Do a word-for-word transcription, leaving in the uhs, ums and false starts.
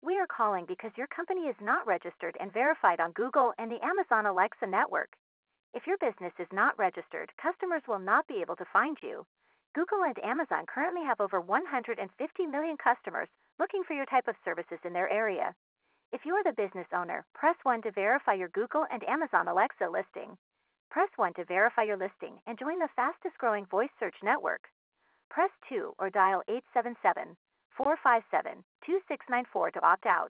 We are calling because your company is not registered and verified on Google and the Amazon Alexa network. If your business is not registered, customers will not be able to find you. Google and Amazon currently have over one hundred fifty million customers looking for your type of services in their area. If you are the business owner, press one to verify your Google and Amazon Alexa listing. Press one to verify your listing and join the fastest growing voice search network. Press two or dial eight seven seven, four five seven, two six nine four to opt out.